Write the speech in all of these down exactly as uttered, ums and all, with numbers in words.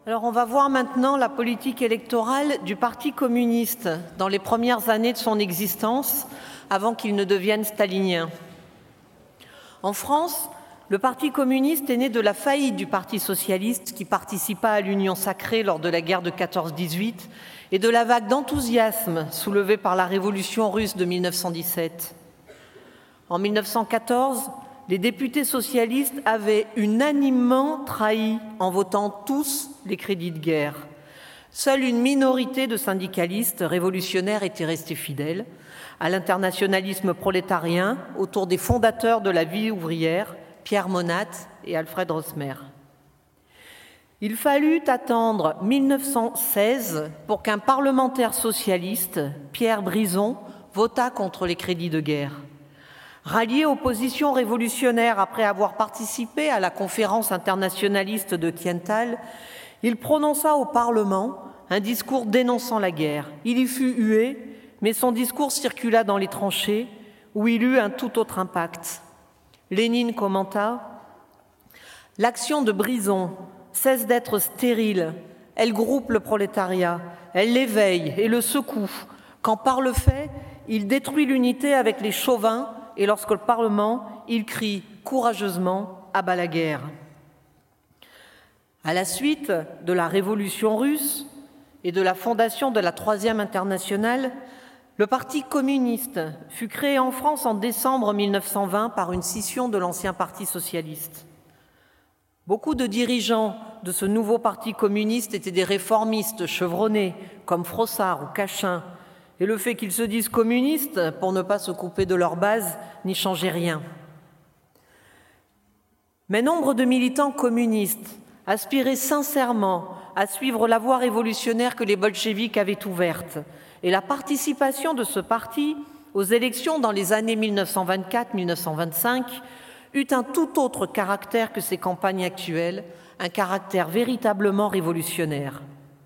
Alors on va voir maintenant la politique électorale du Parti communiste dans les premières années de son existence, avant qu'il ne devienne stalinien. En France, le Parti communiste est né de la faillite du Parti socialiste qui participa à l'Union sacrée lors de la guerre de quatorze dix-huit et de la vague d'enthousiasme soulevée par la révolution russe de mille neuf cent dix-sept. En mille neuf cent quatorze, les députés socialistes avaient unanimement trahi en votant tous les crédits de guerre. Seule une minorité de syndicalistes révolutionnaires était restée fidèle à l'internationalisme prolétarien autour des fondateurs de la vie ouvrière, Pierre Monat et Alfred Rosmer. Il fallut attendre mille neuf cent seize pour qu'un parlementaire socialiste, Pierre Brison, votât contre les crédits de guerre. Rallié aux positions révolutionnaires après avoir participé à la conférence internationaliste de Thiental, il prononça au Parlement un discours dénonçant la guerre. Il y fut hué, mais son discours circula dans les tranchées, où il eut un tout autre impact. Lénine commenta « L'action de Brison cesse d'être stérile, elle groupe le prolétariat, elle l'éveille et le secoue, quand par le fait, il détruit l'unité avec les chauvins, et lorsque le Parlement, il crie courageusement « à bas la guerre ». À la suite de la Révolution russe et de la fondation de la Troisième Internationale, le Parti communiste fut créé en France en décembre mille neuf cent vingt par une scission de l'ancien Parti socialiste. Beaucoup de dirigeants de ce nouveau Parti communiste étaient des réformistes chevronnés, comme Frossard ou Cachin, et le fait qu'ils se disent communistes, pour ne pas se couper de leur base, n'y changeait rien. Mais nombre de militants communistes aspiraient sincèrement à suivre la voie révolutionnaire que les bolcheviks avaient ouverte, et la participation de ce parti aux élections dans les années mille neuf cent vingt-quatre à mille neuf cent vingt-cinq eut un tout autre caractère que ces campagnes actuelles, un caractère véritablement révolutionnaire.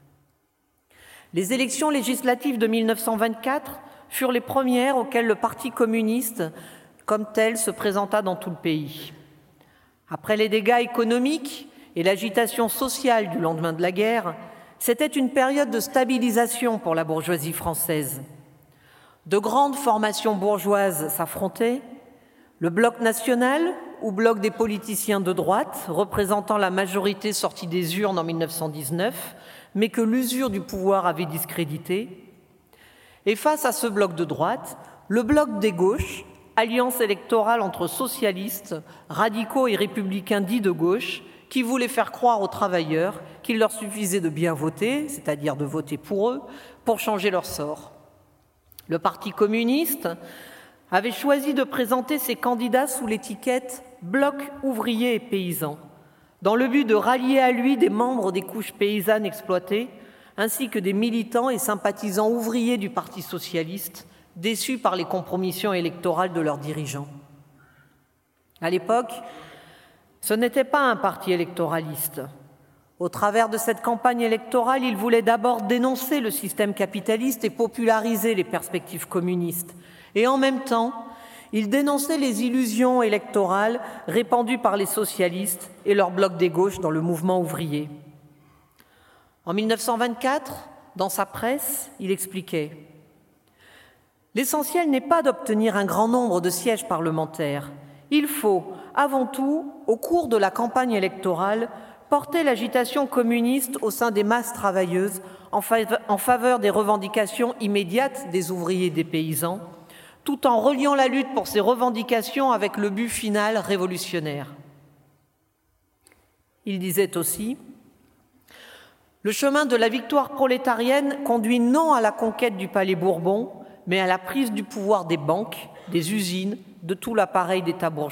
Les élections législatives de mille neuf cent vingt-quatre furent les premières auxquelles le Parti communiste, comme tel, se présenta dans tout le pays. Après les dégâts économiques et l'agitation sociale du lendemain de la guerre, c'était une période de stabilisation pour la bourgeoisie française. De grandes formations bourgeoises s'affrontaient, le bloc national, ou bloc des politiciens de droite, représentant la majorité sortie des urnes en mille neuf cent dix-neuf, mais que l'usure du pouvoir avait discrédité. Et face à ce bloc de droite, le bloc des gauches, alliance électorale entre socialistes, radicaux et républicains dits de gauche, qui voulaient faire croire aux travailleurs qu'il leur suffisait de bien voter, c'est-à-dire de voter pour eux, pour changer leur sort. Le Parti communiste avait choisi de présenter ses candidats sous l'étiquette « Bloc ouvrier et paysan », dans le but de rallier à lui des membres des couches paysannes exploitées, ainsi que des militants et sympathisants ouvriers du Parti socialiste, déçus par les compromissions électorales de leurs dirigeants. À l'époque, ce n'était pas un parti électoraliste. Au travers de cette campagne électorale, il voulait d'abord dénoncer le système capitaliste et populariser les perspectives communistes. Et en même temps, il dénonçait les illusions électorales répandues par les socialistes et leur bloc des gauches dans le mouvement ouvrier. En mille neuf cent vingt-quatre, dans sa presse, il expliquait « L'essentiel n'est pas d'obtenir un grand nombre de sièges parlementaires. Il faut, avant tout, au cours de la campagne électorale, porter l'agitation communiste au sein des masses travailleuses en faveur des revendications immédiates des ouvriers et des paysans, tout en reliant la lutte pour ces revendications avec le but final révolutionnaire. » Il disait aussi « Le chemin de la victoire prolétarienne conduit non à la conquête du palais Bourbon, mais à la prise du pouvoir des banques, des usines, de tout l'appareil d'État bourgeois. »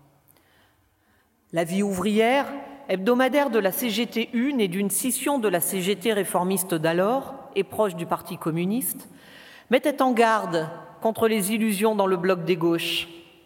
La vie ouvrière, hebdomadaire de la C G T U, née d'une scission de la C G T réformiste d'alors et proche du Parti communiste, mettait en garde contre les illusions dans le bloc des gauches.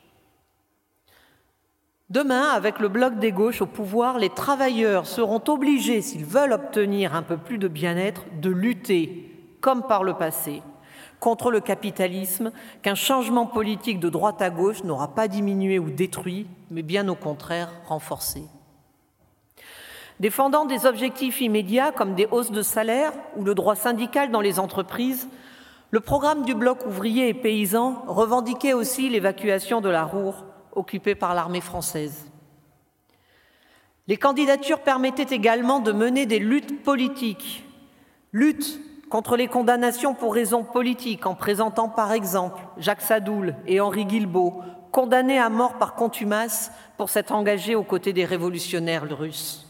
Demain, avec le bloc des gauches au pouvoir, les travailleurs seront obligés, s'ils veulent obtenir un peu plus de bien-être, de lutter, comme par le passé, contre le capitalisme qu'un changement politique de droite à gauche n'aura pas diminué ou détruit, mais bien au contraire renforcé. Défendant des objectifs immédiats comme des hausses de salaire ou le droit syndical dans les entreprises, le programme du bloc ouvrier et paysan revendiquait aussi l'évacuation de la Ruhr, occupée par l'armée française. Les candidatures permettaient également de mener des luttes politiques, lutte contre les condamnations pour raisons politiques, en présentant par exemple Jacques Sadoul et Henri Guilbeault, condamnés à mort par contumace pour s'être engagés aux côtés des révolutionnaires russes.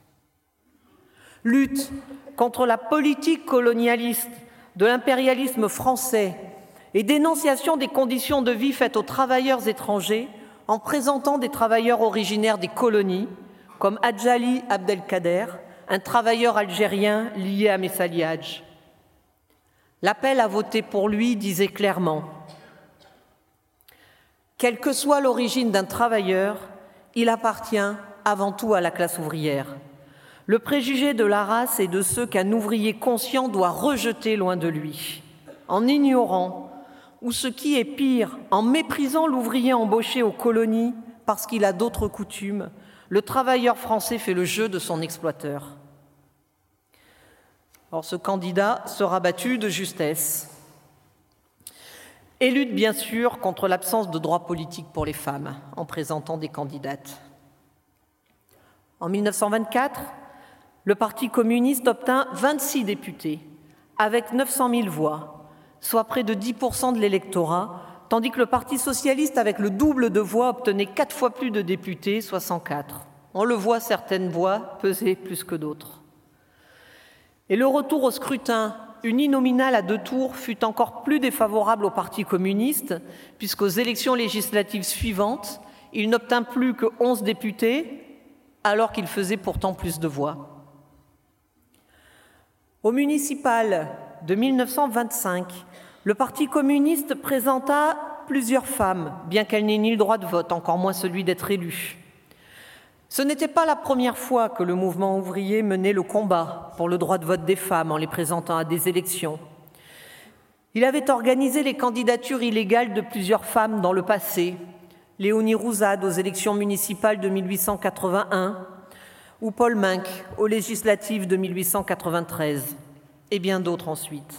Lutte contre la politique colonialiste de l'impérialisme français et dénonciation des conditions de vie faites aux travailleurs étrangers en présentant des travailleurs originaires des colonies, comme Adjali Abdelkader, un travailleur algérien lié à Messali Hadj. L'appel à voter pour lui disait clairement « Quelle que soit l'origine d'un travailleur, il appartient avant tout à la classe ouvrière. Le préjugé de la race est de ceux qu'un ouvrier conscient doit rejeter loin de lui, en ignorant, ou ce qui est pire, en méprisant l'ouvrier embauché aux colonies parce qu'il a d'autres coutumes, le travailleur français fait le jeu de son exploiteur. » Or, ce candidat sera battu de justesse et lutte bien sûr contre l'absence de droits politiques pour les femmes en présentant des candidates. En mille neuf cent vingt-quatre, le Parti communiste obtint vingt-six députés avec neuf cent mille voix, soit près de dix pour cent de l'électorat, tandis que le Parti socialiste, avec le double de voix, obtenait quatre fois plus de députés, soit cent quatre. On le voit, certaines voix pesaient plus que d'autres. Et le retour au scrutin uninominal à deux tours fut encore plus défavorable au Parti communiste, puisqu'aux élections législatives suivantes, il n'obtint plus que onze députés, alors qu'il faisait pourtant plus de voix. Au municipal de mille neuf cent vingt-cinq, le Parti communiste présenta plusieurs femmes, bien qu'elles n'aient ni le droit de vote, encore moins celui d'être élues. Ce n'était pas la première fois que le mouvement ouvrier menait le combat pour le droit de vote des femmes en les présentant à des élections. Il avait organisé les candidatures illégales de plusieurs femmes dans le passé, Léonie Rouzade aux élections municipales de mille huit cent quatre-vingt-un ou Paul Minck aux législatives de mille huit cent quatre-vingt-treize, et bien d'autres ensuite.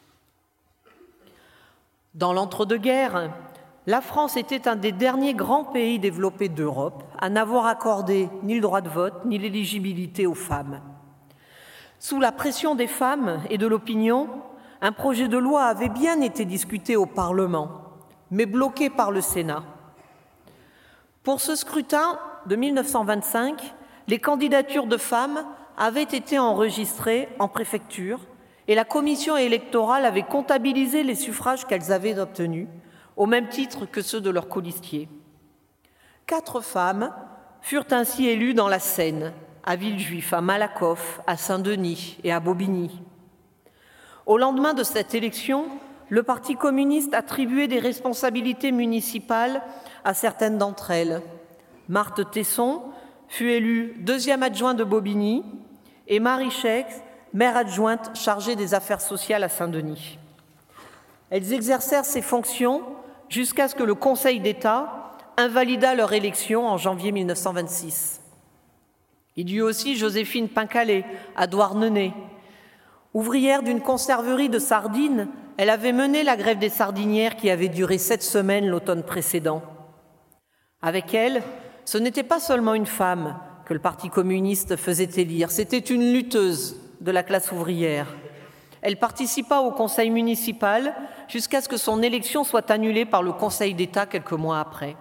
Dans l'entre-deux-guerres, la France était un des derniers grands pays développés d'Europe à n'avoir accordé ni le droit de vote ni l'éligibilité aux femmes. Sous la pression des femmes et de l'opinion, un projet de loi avait bien été discuté au Parlement, mais bloqué par le Sénat. Pour ce scrutin de mille neuf cent vingt-cinq, les candidatures de femmes avaient été enregistrées en préfecture et la commission électorale avait comptabilisé les suffrages qu'elles avaient obtenus, au même titre que ceux de leurs colistiers. Quatre femmes furent ainsi élues dans la Seine, à Villejuif, à Malakoff, à Saint-Denis et à Bobigny. Au lendemain de cette élection, le Parti communiste attribuait des responsabilités municipales à certaines d'entre elles. Marthe Tesson fut élue deuxième adjointe de Bobigny et Marie Scheck, maire adjointe chargée des affaires sociales à Saint-Denis. Elles exercèrent ces fonctions jusqu'à ce que le Conseil d'État invalida leur élection en janvier mille neuf cent vingt-six. Il y eut aussi Joséphine Pincalé à Douarnenez. Ouvrière d'une conserverie de sardines, elle avait mené la grève des sardinières qui avait duré sept semaines l'automne précédent. Avec elle, ce n'était pas seulement une femme que le Parti communiste faisait élire, c'était une lutteuse de la classe ouvrière. Elle participa au conseil municipal jusqu'à ce que son élection soit annulée par le Conseil d'État quelques mois après.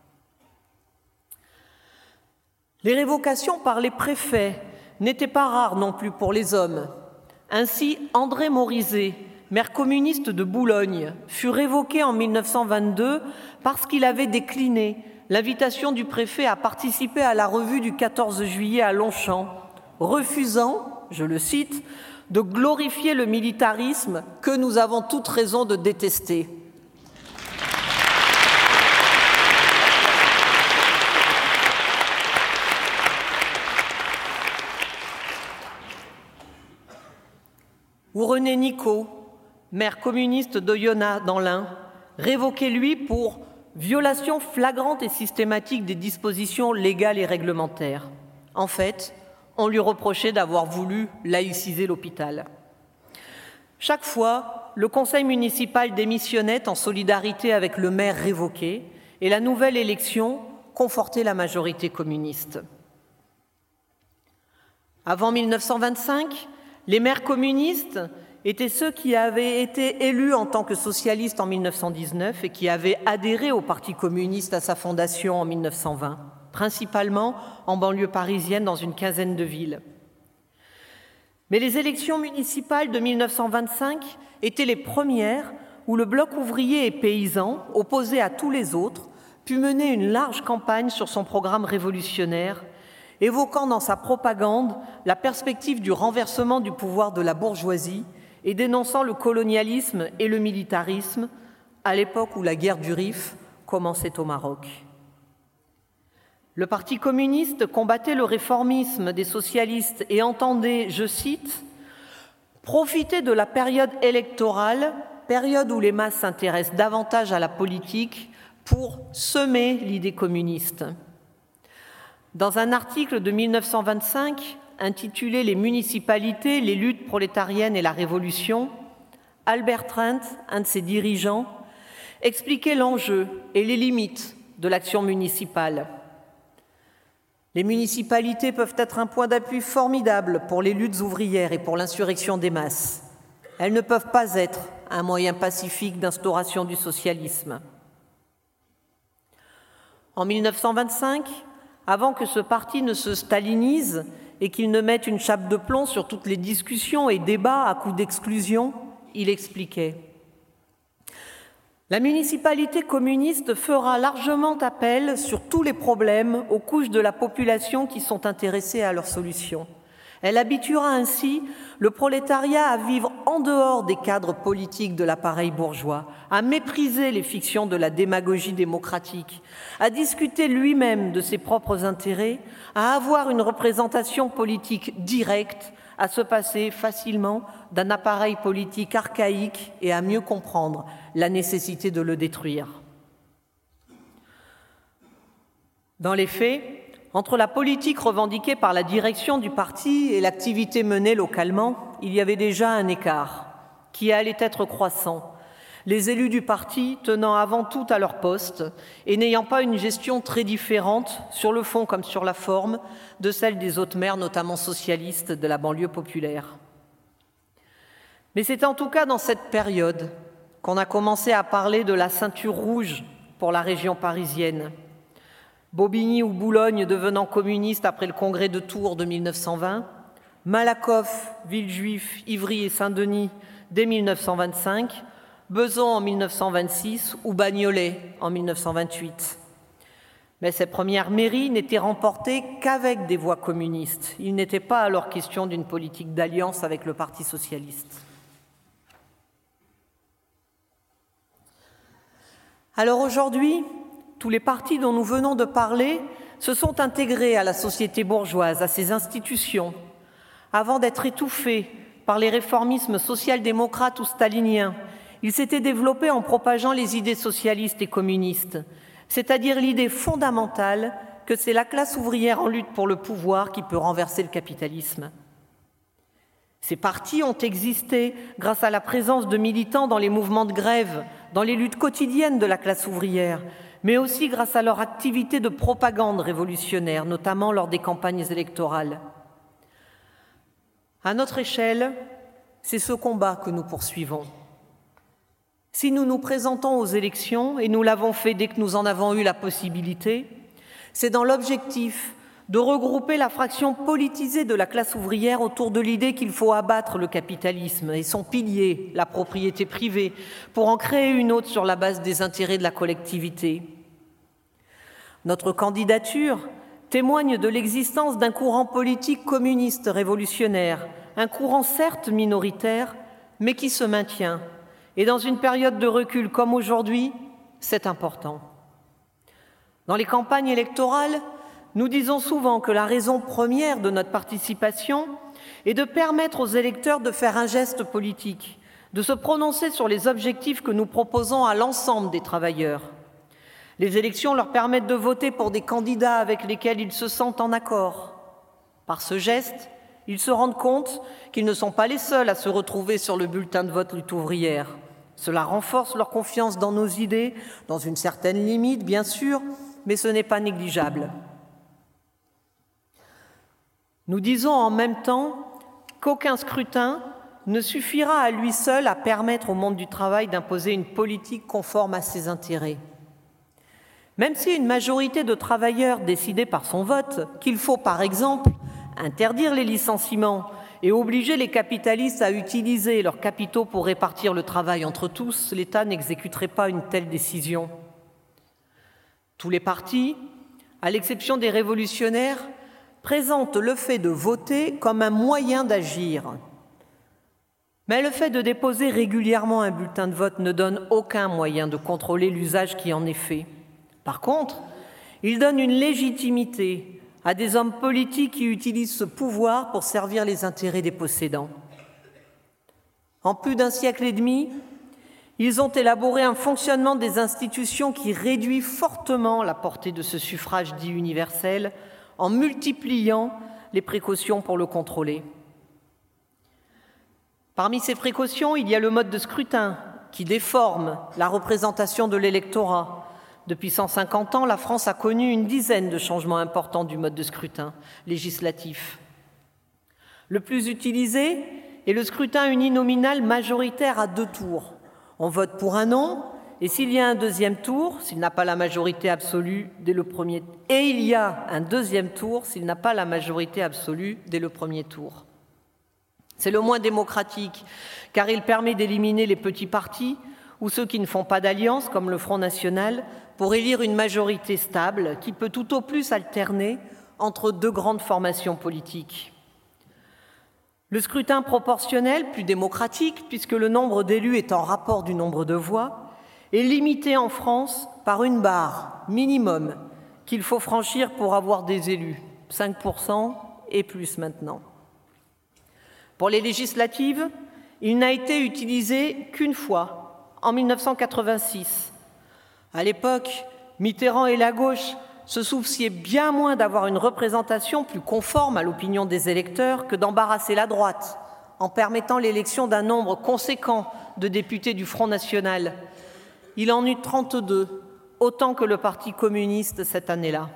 Les révocations par les préfets n'étaient pas rares non plus pour les hommes. Ainsi, André Morizet, maire communiste de Boulogne, fut révoqué en mille neuf cent vingt-deux parce qu'il avait décliné l'invitation du préfet à participer à la revue du quatorze juillet à Longchamp, refusant, je le cite, de glorifier le militarisme que nous avons toute raison de détester. Ou René Nicot, maire communiste d'Oyonnax dans l'Ain, révoqué lui pour violation flagrante et systématique des dispositions légales et réglementaires. En fait, on lui reprochait d'avoir voulu laïciser l'hôpital. Chaque fois, le conseil municipal démissionnait en solidarité avec le maire révoqué et la nouvelle élection confortait la majorité communiste. Avant mille neuf cent vingt-cinq, les maires communistes étaient ceux qui avaient été élus en tant que socialistes en mille neuf cent dix-neuf et qui avaient adhéré au Parti communiste à sa fondation en mille neuf cent vingt, principalement en banlieue parisienne dans une quinzaine de villes. Mais les élections municipales de mille neuf cent vingt-cinq étaient les premières où le bloc ouvrier et paysan, opposé à tous les autres, put mener une large campagne sur son programme révolutionnaire, évoquant dans sa propagande la perspective du renversement du pouvoir de la bourgeoisie et dénonçant le colonialisme et le militarisme à l'époque où la guerre du Rif commençait au Maroc. Le Parti communiste combattait le réformisme des socialistes et entendait, je cite, « profiter de la période électorale, période où les masses s'intéressent davantage à la politique, pour semer l'idée communiste ». Dans un article de mille neuf cent vingt-cinq intitulé « Les municipalités, les luttes prolétariennes et la révolution », Albert Trent, un de ses dirigeants, expliquait l'enjeu et les limites de l'action municipale. Les municipalités peuvent être un point d'appui formidable pour les luttes ouvrières et pour l'insurrection des masses. Elles ne peuvent pas être un moyen pacifique d'instauration du socialisme. En mille neuf cent vingt-cinq, avant que ce parti ne se stalinise et qu'il ne mette une chape de plomb sur toutes les discussions et débats à coups d'exclusion, il expliquait « La municipalité communiste fera largement appel sur tous les problèmes aux couches de la population qui sont intéressées à leur solution. Elle habituera ainsi le prolétariat à vivre en dehors des cadres politiques de l'appareil bourgeois, à mépriser les fictions de la démagogie démocratique, à discuter lui-même de ses propres intérêts, à avoir une représentation politique directe, à se passer facilement d'un appareil politique archaïque et à mieux comprendre la nécessité de le détruire. » Dans les faits, entre la politique revendiquée par la direction du parti et l'activité menée localement, il y avait déjà un écart qui allait être croissant, les élus du parti tenant avant tout à leur poste et n'ayant pas une gestion très différente, sur le fond comme sur la forme, de celle des autres maires, notamment socialistes, de la banlieue populaire. Mais c'est en tout cas dans cette période qu'on a commencé à parler de la ceinture rouge pour la région parisienne. Bobigny ou Boulogne devenant communiste après le congrès de Tours de mille neuf cent vingt, Malakoff, Villejuif, Ivry et Saint-Denis dès mille neuf cent vingt-cinq, Besançon en mille neuf cent vingt-six ou Bagnolet en mille neuf cent vingt-huit. Mais ces premières mairies n'étaient remportées qu'avec des voix communistes. Il n'était pas alors question d'une politique d'alliance avec le Parti socialiste. Alors aujourd'hui, tous les partis dont nous venons de parler se sont intégrés à la société bourgeoise, à ses institutions, avant d'être étouffés par les réformismes social-démocrates ou staliniens. Ils s'étaient développés en propageant les idées socialistes et communistes, c'est-à-dire l'idée fondamentale que c'est la classe ouvrière en lutte pour le pouvoir qui peut renverser le capitalisme. Ces partis ont existé grâce à la présence de militants dans les mouvements de grève, dans les luttes quotidiennes de la classe ouvrière, mais aussi grâce à leur activité de propagande révolutionnaire, notamment lors des campagnes électorales. À notre échelle, c'est ce combat que nous poursuivons. Si nous nous présentons aux élections, et nous l'avons fait dès que nous en avons eu la possibilité, c'est dans l'objectif de regrouper la fraction politisée de la classe ouvrière autour de l'idée qu'il faut abattre le capitalisme et son pilier, la propriété privée, pour en créer une autre sur la base des intérêts de la collectivité. Notre candidature témoigne de l'existence d'un courant politique communiste révolutionnaire, un courant certes minoritaire, mais qui se maintient. Et dans une période de recul comme aujourd'hui, c'est important. Dans les campagnes électorales, nous disons souvent que la raison première de notre participation est de permettre aux électeurs de faire un geste politique, de se prononcer sur les objectifs que nous proposons à l'ensemble des travailleurs. Les élections leur permettent de voter pour des candidats avec lesquels ils se sentent en accord. Par ce geste, ils se rendent compte qu'ils ne sont pas les seuls à se retrouver sur le bulletin de vote lutte ouvrière. Cela renforce leur confiance dans nos idées, dans une certaine limite, bien sûr, mais ce n'est pas négligeable. Nous disons en même temps qu'aucun scrutin ne suffira à lui seul à permettre au monde du travail d'imposer une politique conforme à ses intérêts. Même si une majorité de travailleurs décidait par son vote qu'il faut, par exemple, interdire les licenciements et obliger les capitalistes à utiliser leurs capitaux pour répartir le travail entre tous, l'État n'exécuterait pas une telle décision. Tous les partis, à l'exception des révolutionnaires, présentent le fait de voter comme un moyen d'agir. Mais le fait de déposer régulièrement un bulletin de vote ne donne aucun moyen de contrôler l'usage qui en est fait. Par contre, il donne une légitimité à des hommes politiques qui utilisent ce pouvoir pour servir les intérêts des possédants. En plus d'un siècle et demi, ils ont élaboré un fonctionnement des institutions qui réduit fortement la portée de ce suffrage dit universel en multipliant les précautions pour le contrôler. Parmi ces précautions, il y a le mode de scrutin qui déforme la représentation de l'électorat. Depuis cent cinquante ans, la France a connu une dizaine de changements importants du mode de scrutin législatif. Le plus utilisé est le scrutin uninominal majoritaire à deux tours. On vote pour un nom, et s'il y a un deuxième tour, s'il n'a pas la majorité absolue dès le premier, et il y a un deuxième tour s'il n'a pas la majorité absolue dès le premier tour. C'est le moins démocratique, car il permet d'éliminer les petits partis ou ceux qui ne font pas d'alliance, comme le Front National, pour élire une majorité stable qui peut tout au plus alterner entre deux grandes formations politiques. Le scrutin proportionnel, plus démocratique, puisque le nombre d'élus est en rapport du nombre de voix, est limité en France par une barre minimum qu'il faut franchir pour avoir des élus, cinq pour cent et plus maintenant. Pour les législatives, il n'a été utilisé qu'une fois, en mille neuf cent quatre-vingt-six. À l'époque, Mitterrand et la gauche se souciaient bien moins d'avoir une représentation plus conforme à l'opinion des électeurs que d'embarrasser la droite, en permettant l'élection d'un nombre conséquent de députés du Front National. Il en eut trente-deux, autant que le Parti communiste cette année-là.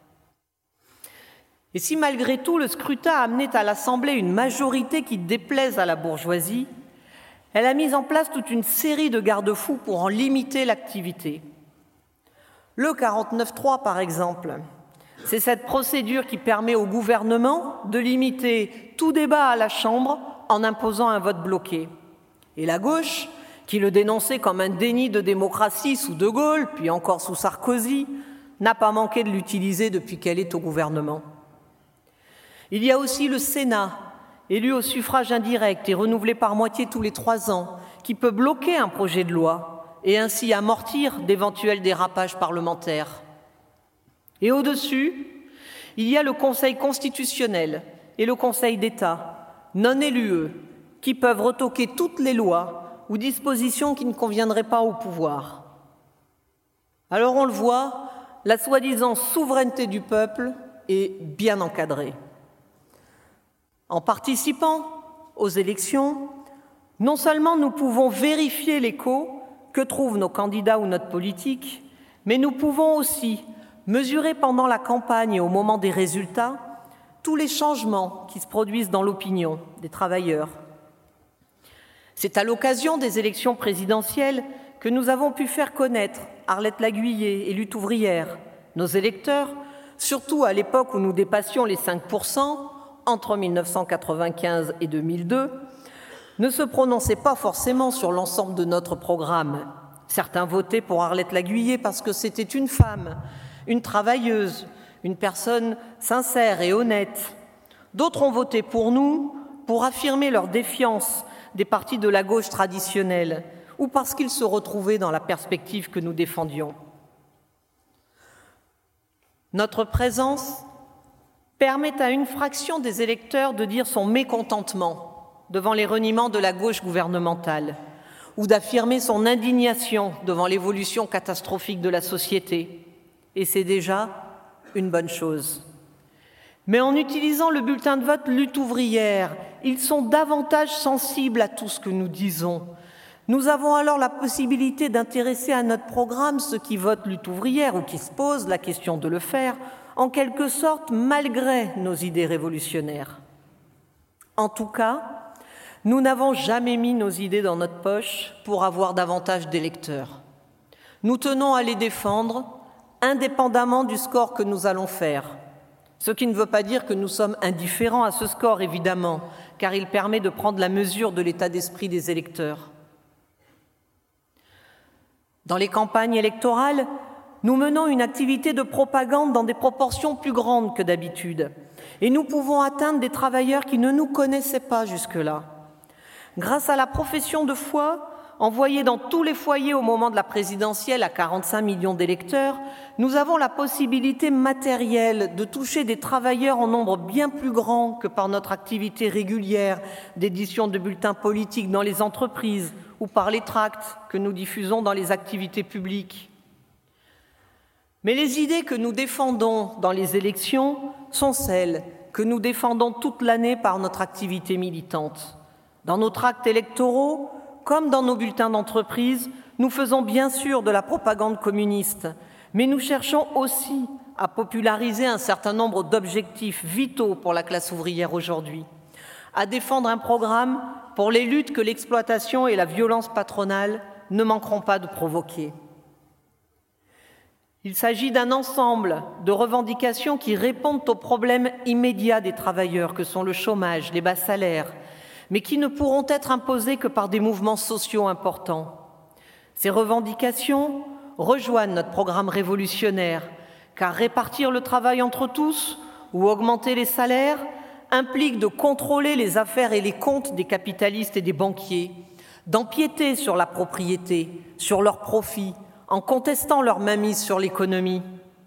Et si malgré tout le scrutin amenait à l'Assemblée une majorité qui déplaise à la bourgeoisie, elle a mis en place toute une série de garde-fous pour en limiter l'activité. Le quarante-neuf trois, par exemple, c'est cette procédure qui permet au gouvernement de limiter tout débat à la Chambre en imposant un vote bloqué. Et la gauche, qui le dénonçait comme un déni de démocratie sous De Gaulle, puis encore sous Sarkozy, n'a pas manqué de l'utiliser depuis qu'elle est au gouvernement. Il y a aussi le Sénat, élu au suffrage indirect et renouvelé par moitié tous les trois ans, qui peut bloquer un projet de loi et ainsi amortir d'éventuels dérapages parlementaires. Et au-dessus, il y a le Conseil constitutionnel et le Conseil d'État, non élus eux, qui peuvent retoquer toutes les lois ou dispositions qui ne conviendraient pas au pouvoir. Alors on le voit, la soi-disant souveraineté du peuple est bien encadrée. En participant aux élections, non seulement nous pouvons vérifier l'écho que trouvent nos candidats ou notre politique, mais nous pouvons aussi mesurer pendant la campagne et au moment des résultats tous les changements qui se produisent dans l'opinion des travailleurs. C'est à l'occasion des élections présidentielles que nous avons pu faire connaître Arlette Laguiller et Lutte ouvrière. Nos électeurs, surtout à l'époque où nous dépassions les cinq pour cent, entre mille neuf cent quatre-vingt-quinze et deux mille deux, ne se prononçaient pas forcément sur l'ensemble de notre programme. Certains votaient pour Arlette Laguiller parce que c'était une femme, une travailleuse, une personne sincère et honnête. D'autres ont voté pour nous pour affirmer leur défiance des partis de la gauche traditionnelle ou parce qu'ils se retrouvaient dans la perspective que nous défendions. Notre présence permet à une fraction des électeurs de dire son mécontentement devant les reniements de la gauche gouvernementale ou d'affirmer son indignation devant l'évolution catastrophique de la société. Et c'est déjà une bonne chose. Mais en utilisant le bulletin de vote Lutte ouvrière, ils sont davantage sensibles à tout ce que nous disons. Nous avons alors la possibilité d'intéresser à notre programme ceux qui votent Lutte ouvrière ou qui se posent la question de le faire, en quelque sorte malgré nos idées révolutionnaires. En tout cas, nous n'avons jamais mis nos idées dans notre poche pour avoir davantage d'électeurs. Nous tenons à les défendre, indépendamment du score que nous allons faire. Ce qui ne veut pas dire que nous sommes indifférents à ce score, évidemment, car il permet de prendre la mesure de l'état d'esprit des électeurs. Dans les campagnes électorales, nous menons une activité de propagande dans des proportions plus grandes que d'habitude, et nous pouvons atteindre des travailleurs qui ne nous connaissaient pas jusque-là. Grâce à la profession de foi, envoyée dans tous les foyers au moment de la présidentielle à quarante-cinq millions d'électeurs, nous avons la possibilité matérielle de toucher des travailleurs en nombre bien plus grand que par notre activité régulière d'édition de bulletins politiques dans les entreprises ou par les tracts que nous diffusons dans les activités publiques. Mais les idées que nous défendons dans les élections sont celles que nous défendons toute l'année par notre activité militante. Dans nos tracts électoraux, comme dans nos bulletins d'entreprise, nous faisons bien sûr de la propagande communiste, mais nous cherchons aussi à populariser un certain nombre d'objectifs vitaux pour la classe ouvrière aujourd'hui, à défendre un programme pour les luttes que l'exploitation et la violence patronale ne manqueront pas de provoquer. Il s'agit d'un ensemble de revendications qui répondent aux problèmes immédiats des travailleurs que sont le chômage, les bas salaires, mais qui ne pourront être imposées que par des mouvements sociaux importants. Ces revendications rejoignent notre programme révolutionnaire, car répartir le travail entre tous ou augmenter les salaires implique de contrôler les affaires et les comptes des capitalistes et des banquiers, d'empiéter sur la propriété, sur leurs profits, en contestant leur mainmise sur l'économie.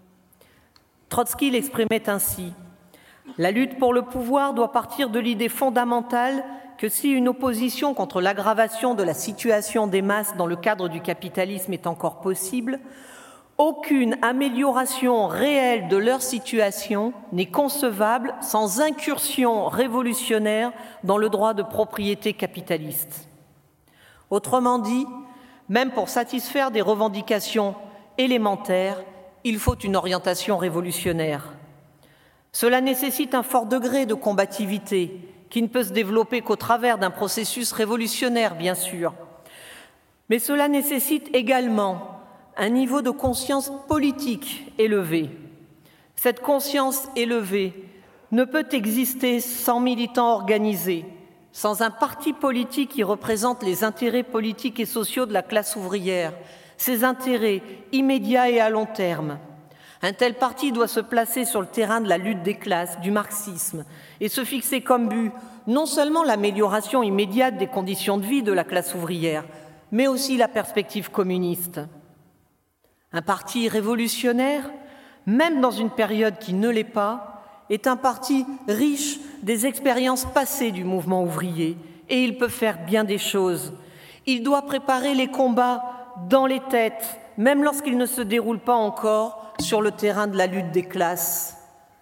Trotsky l'exprimait ainsi : la lutte pour le pouvoir doit partir de l'idée fondamentale que si une opposition contre l'aggravation de la situation des masses dans le cadre du capitalisme est encore possible, aucune amélioration réelle de leur situation n'est concevable sans incursion révolutionnaire dans le droit de propriété capitaliste. Autrement dit, même pour satisfaire des revendications élémentaires, il faut une orientation révolutionnaire. Cela nécessite un fort degré de combativité qui ne peut se développer qu'au travers d'un processus révolutionnaire, bien sûr. Mais cela nécessite également un niveau de conscience politique élevé. Cette conscience élevée ne peut exister sans militants organisés, sans un parti politique qui représente les intérêts politiques et sociaux de la classe ouvrière, ses intérêts immédiats et à long terme. Un tel parti doit se placer sur le terrain de la lutte des classes, du marxisme, et se fixer comme but non seulement l'amélioration immédiate des conditions de vie de la classe ouvrière, mais aussi la perspective communiste. Un parti révolutionnaire, même dans une période qui ne l'est pas, est un parti riche des expériences passées du mouvement ouvrier, et il peut faire bien des choses. Il doit préparer les combats dans les têtes, même lorsqu'ils ne se déroulent pas encore sur le terrain de la lutte des classes.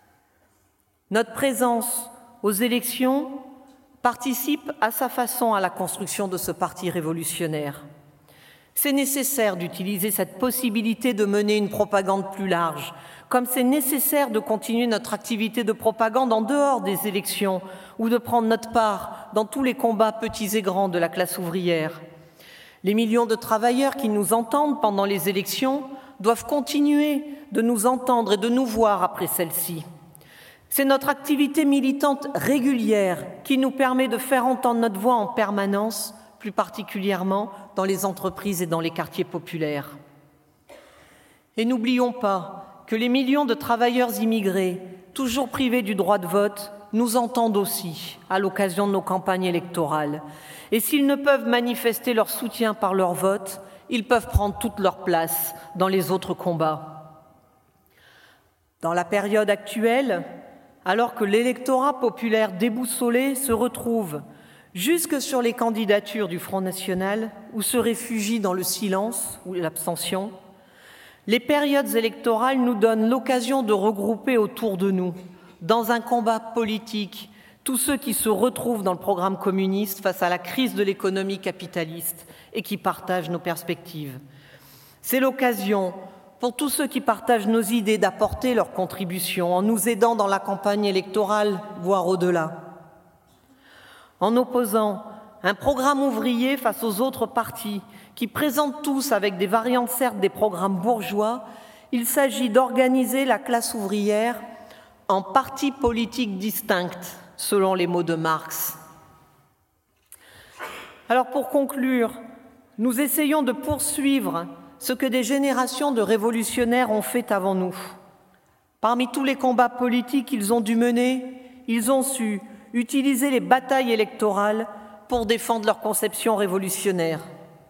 Notre présence aux élections participe à sa façon à la construction de ce parti révolutionnaire. C'est nécessaire d'utiliser cette possibilité de mener une propagande plus large, comme c'est nécessaire de continuer notre activité de propagande en dehors des élections ou de prendre notre part dans tous les combats petits et grands de la classe ouvrière. Les millions de travailleurs qui nous entendent pendant les élections doivent continuer de nous entendre et de nous voir après celles-ci. C'est notre activité militante régulière qui nous permet de faire entendre notre voix en permanence, plus particulièrement dans les entreprises et dans les quartiers populaires. Et n'oublions pas que les millions de travailleurs immigrés, toujours privés du droit de vote, nous entendent aussi à l'occasion de nos campagnes électorales. Et s'ils ne peuvent manifester leur soutien par leur vote, ils peuvent prendre toute leur place dans les autres combats. Dans la période actuelle, alors que l'électorat populaire déboussolé se retrouve jusque sur les candidatures du Front National ou se réfugie dans le silence ou l'abstention, les périodes électorales nous donnent l'occasion de regrouper autour de nous, dans un combat politique tous ceux qui se retrouvent dans le programme communiste face à la crise de l'économie capitaliste et qui partagent nos perspectives. C'est l'occasion pour tous ceux qui partagent nos idées d'apporter leur contribution en nous aidant dans la campagne électorale, voire au-delà. En opposant un programme ouvrier face aux autres partis qui présentent tous, avec des variantes certes des programmes bourgeois, il s'agit d'organiser la classe ouvrière en partis politiques distincts, selon les mots de Marx. Alors pour conclure, nous essayons de poursuivre ce que des générations de révolutionnaires ont fait avant nous. Parmi tous les combats politiques qu'ils ont dû mener, ils ont su utiliser les batailles électorales pour défendre leur conception révolutionnaire.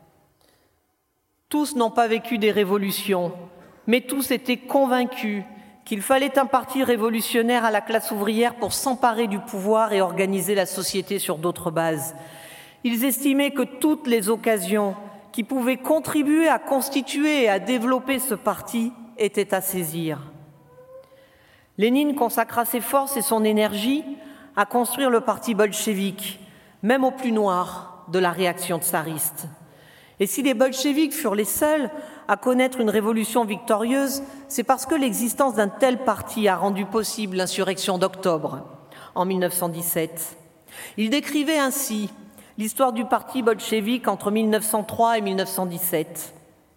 Tous n'ont pas vécu des révolutions, mais tous étaient convaincus qu'il fallait un parti révolutionnaire à la classe ouvrière pour s'emparer du pouvoir et organiser la société sur d'autres bases. Ils estimaient que toutes les occasions qui pouvaient contribuer à constituer et à développer ce parti étaient à saisir. Lénine consacra ses forces et son énergie à construire le parti bolchevique, même au plus noir de la réaction tsariste. Et si les bolcheviks furent les seuls à connaître une révolution victorieuse, c'est parce que l'existence d'un tel parti a rendu possible l'insurrection d'octobre en mille neuf cent dix-sept. Il décrivait ainsi l'histoire du parti bolchevique entre mille neuf cent trois et mille neuf cent dix-sept.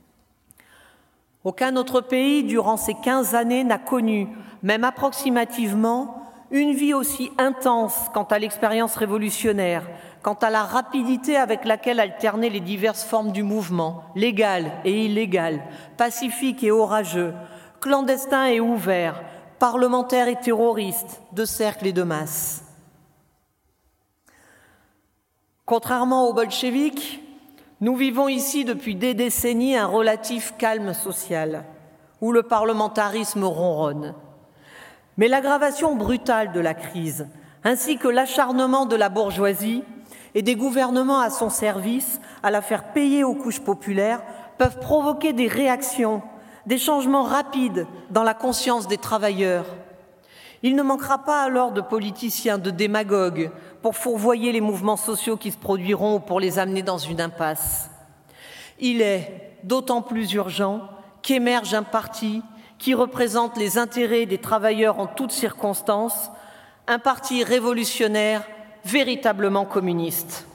Aucun autre pays, durant ces quinze années, n'a connu, même approximativement, une vie aussi intense quant à l'expérience révolutionnaire, quant à la rapidité avec laquelle alternaient les diverses formes du mouvement, légal et illégal, pacifique et orageux, clandestin et ouvert, parlementaire et terroriste, de cercle et de masse. Contrairement aux bolcheviks, nous vivons ici depuis des décennies un relatif calme social, où le parlementarisme ronronne. Mais l'aggravation brutale de la crise, ainsi que l'acharnement de la bourgeoisie et des gouvernements à son service à la faire payer aux couches populaires, peuvent provoquer des réactions, des changements rapides dans la conscience des travailleurs. Il ne manquera pas alors de politiciens, de démagogues, pour fourvoyer les mouvements sociaux qui se produiront ou pour les amener dans une impasse. Il est d'autant plus urgent qu'émerge un parti qui représente les intérêts des travailleurs en toutes circonstances, un parti révolutionnaire véritablement communiste.